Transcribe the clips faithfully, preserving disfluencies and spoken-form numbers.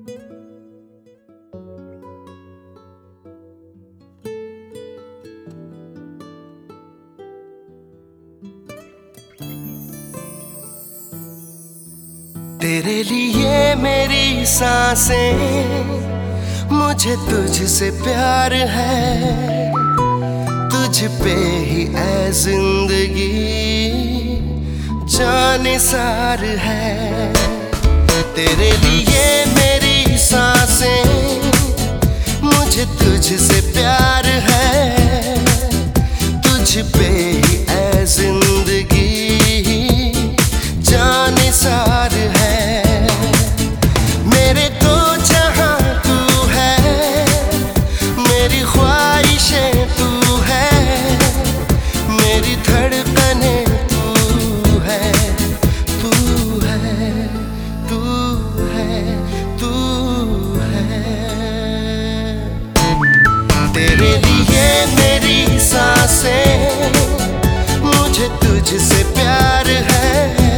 तेरे लिए मेरी सांसें, मुझे तुझसे प्यार है, तुझ पे ही ऐ जिंदगी जानिसार है। तेरे लिए मेरी सांसें, मुझे तुझसे प्यार है, तुझ पे ही ऐ जिंदगी जानिसार है। मेरे तो जहां तू है, मेरी ख्वाहिशें तू है, मेरी धड़कने तू है, तू है, तू है, तू है। तेरे लिए मेरी सांसें, मुझे तुझसे प्यार है,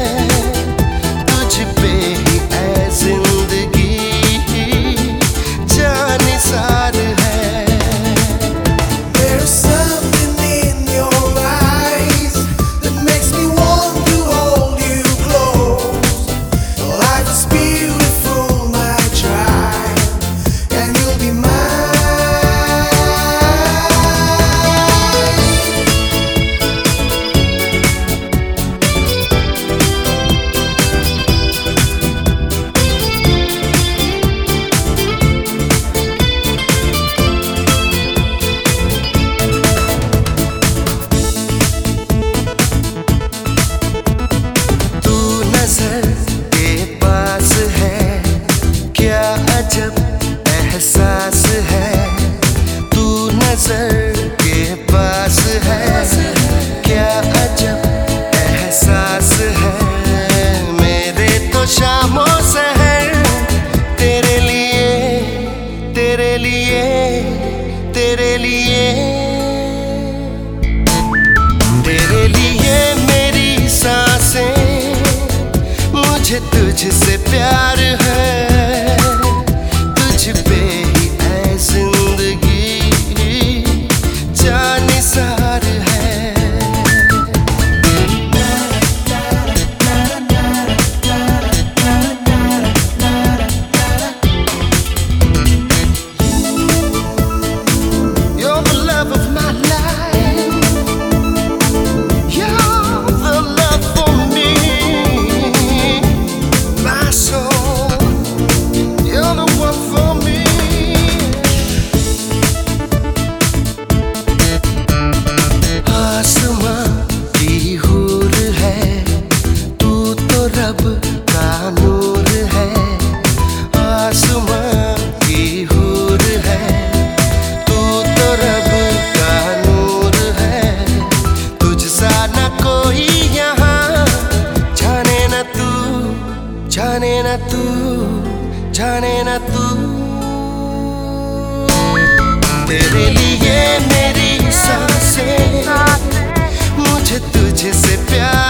एहसास है, तू नजर के पास है, क्या अजब एहसास है। मेरे तो शामों सहर तेरे लिए, तेरे लिए, तेरे लिए, तेरे लिए मेरी सांसें, मुझे तुझसे प्यार है, जाने न तू, जाने न तू। तेरे लिए मेरी सांसें, मुझे तुझसे प्यार